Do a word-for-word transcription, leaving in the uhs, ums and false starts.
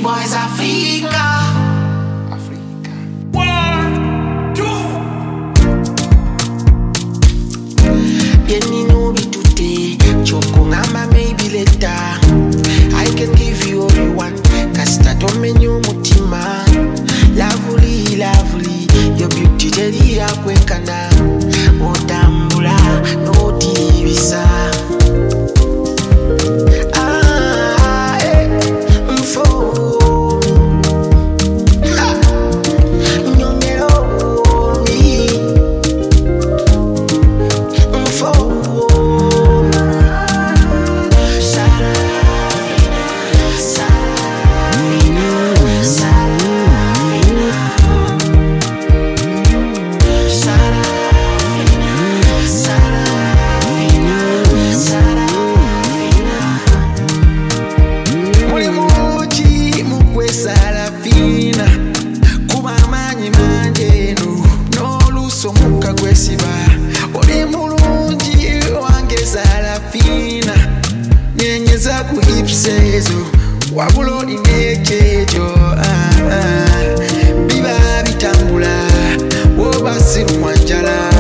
boys Africa. Africa. One, two. Yeni no be today. Choko ngamba maybe later. I can give you all you want. Kasta to menyo mutima. Lovely, lovely. Your beauty jadi akwekana. Otambula no divisa. Sarafina kuba amanyi mangi no n'oluuso mukka gwesiba oli mulungi wange Sarafina nyenyeza ku hips ezo wabula olina ekyejo ah, ah. Biba bitambula woba sirumwa njala.